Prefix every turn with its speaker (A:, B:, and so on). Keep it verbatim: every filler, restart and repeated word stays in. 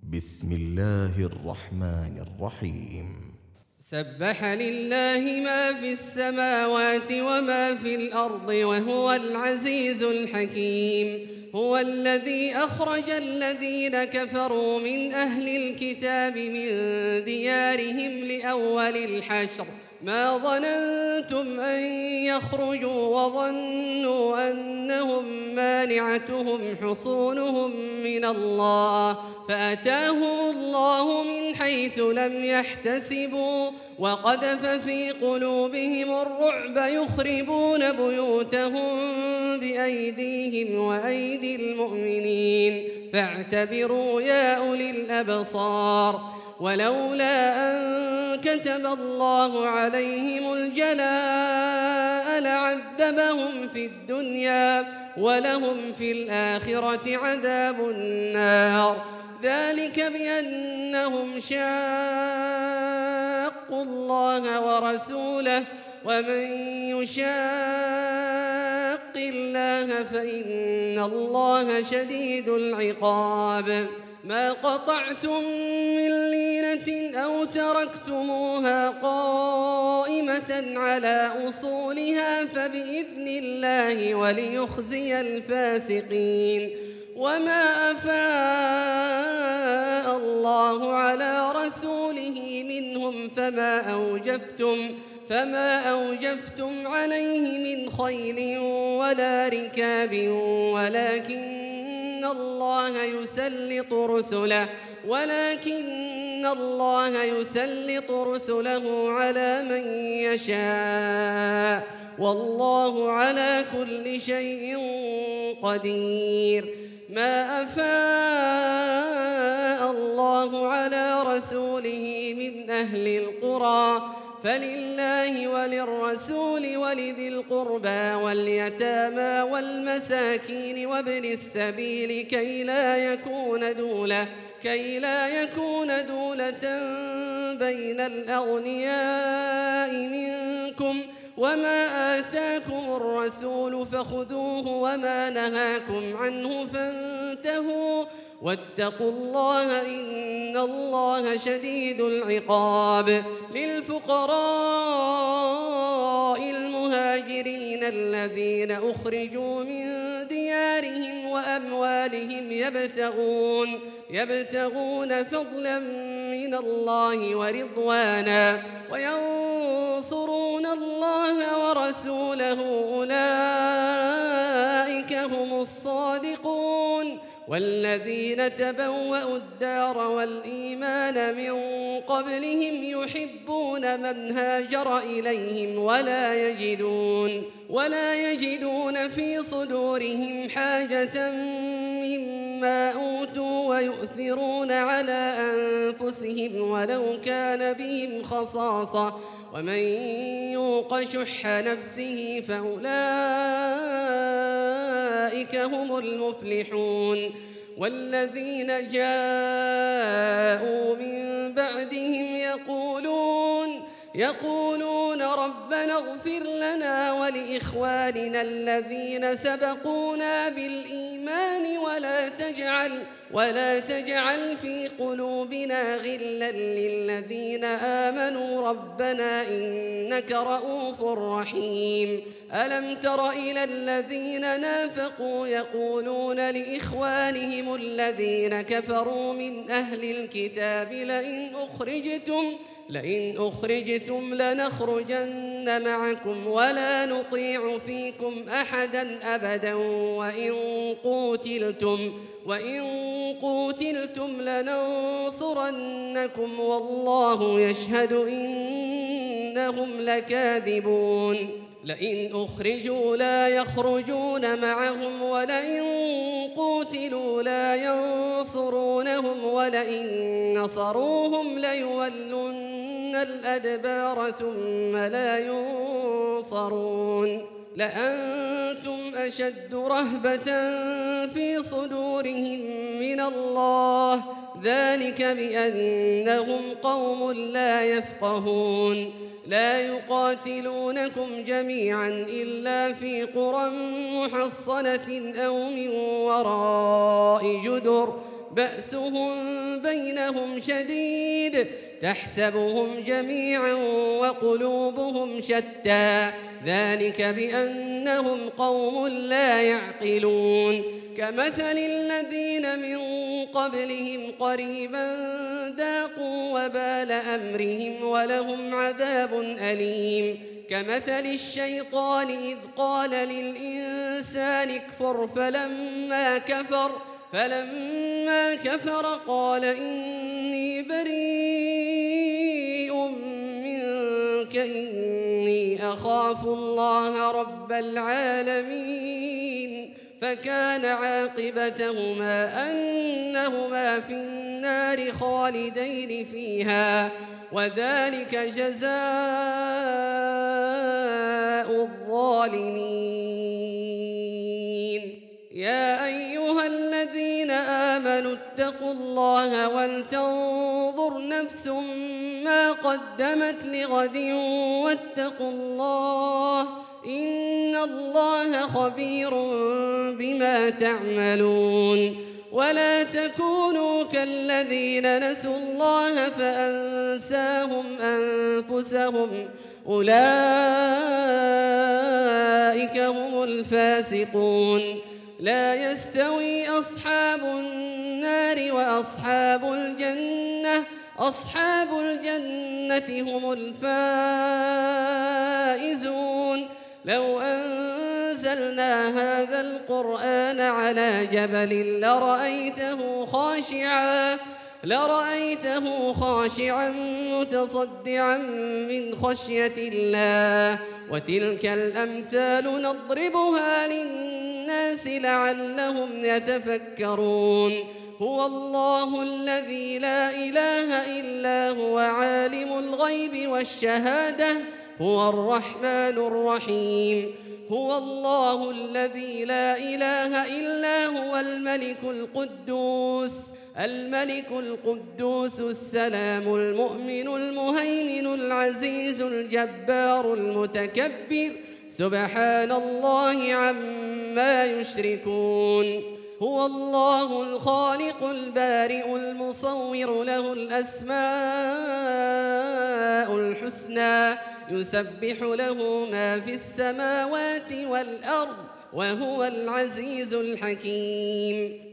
A: بسم الله الرحمن الرحيم.
B: سبح لله ما في السماوات وما في الأرض وهو العزيز الحكيم. هو الذي أخرج الذين كفروا من أهل الكتاب من ديارهم لأول الحشر ما ظننتم أن يخرجوا وظنوا أنهم مانعتهم حصونهم من الله فأتاهم الله من حيث لم يحتسبوا وقذف في قلوبهم الرعب يخربون بيوتهم بأيديهم وأيدي المؤمنين فاعتبروا يا أولي الأبصار. ولولا أن كتب الله عليهم الجلاء لعذبهم في الدنيا ولهم في الآخرة عذاب النار ذلك بأنهم شاقوا الله ورسوله ومن يشاق الله فإن الله شديد العقاب. ما قطعتم من لينة أو تركتموها قائمة على أصولها فبإذن الله وليخزي الفاسقين. وما أفاء الله على رسوله منهم فما أوجفتم فما أوجفتم عليه من خيل ولا ركاب ولكن الله يسلط رسله ولكن الله يسلط رسله على من يشاء والله على كل شيء قدير. ما أفاء الله على رسوله من أهل القرى فلله وللرسول ولذي القربى واليتامى والمساكين وابن السبيل كي لا يكون دولة كي لا يكون دولة بين الأغنياء منكم وما آتاكم الرسول فخذوه وما نهاكم عنه فانتهوا واتقوا الله إن الله شديد العقاب. للفقراء المهاجرين الذين أخرجوا من ديارهم وأموالهم يبتغون يبتغون فضلا من الله ورضوانا وينصرون الله ورسوله أولئك هم الصادقون. والذين تبوأوا الدار والإيمان من قبلهم يحبون من هاجر إليهم ولا يجدون ولا يجدون في صدورهم حاجة مما أوتوا ويؤثرون على أنفسهم ولو كان بهم خصاصة ومن يوق شح نفسه فأولئك هم المفلحون. والذين جاءوا من بعدهم يقولون يقولون ربنا اغفر لنا ولإخواننا الذين سبقونا بالإيمان ولا تجعل ولا تجعل في قلوبنا غلا للذين آمنوا ربنا إنك رؤوف رحيم. ألم تر إلى الذين نافقوا يقولون لإخوانهم الذين كفروا من أهل الكتاب لئن أخرجتم لئن أخرجتم لنخرجن معكم ولا نطيع فيكم أحدا أبدا وإن قوتلتم وإن قوتلتم لننصرنكم والله يشهد إنهم لكاذبون. لئن أخرجوا لا يخرجون معهم ولئن قوتلوا لا ينصرونهم ولئن نصروهم ليولن الأدبار ثم لا ينصرون. لأنتم أشد رهبة في صدورهم من الله ذلك بأنهم قوم لا يفقهون. لا يقاتلونكم جميعا إلا في قرى محصنة أو من وراء جدر بأسهم بينهم شديد تحسبهم جميعا وقلوبهم شتى ذلك بأنهم قوم لا يعقلون كمثل الذين من قبلهم قريبا ذاقوا وبال أمرهم ولهم عذاب أليم كمثل الشيطان إذ قال للإنسان اكفر فلما كفر فلما كفر قال إني بريء منك إني أخاف الله رب العالمين فكان عاقبتهما أنهما في النار خالدين فيها وذلك جزاء الظالمين يا أيها الذين آمنوا اتقوا الله ولتنظر نفس ما قدمت لغد واتقوا الله إن الله خبير بما تعملون ولا تكونوا كالذين نسوا الله فأنساهم أنفسهم أولئك هم الفاسقون لا يستوي أصحاب النار وأصحاب الجنة أصحاب الجنة هم الفائزون لو أنزلنا هذا القرآن على جبل لرأيته خاشعا لرأيته خاشعا متصدعا من خشية الله وتلك الأمثال نضربها للناس لعلهم يتفكرون هو الله الذي لا إله إلا هو عالم الغيب والشهادة هو الرحمن الرحيم هو الله الذي لا إله إلا هو الملك القدوس الملك القدوس السلام المؤمن المهيمن العزيز الجبار المتكبر سبحان الله عما يشركون هو الله الخالق البارئ المصور له الأسماء الحسنى يسبح له ما في السماوات والأرض وهو العزيز الحكيم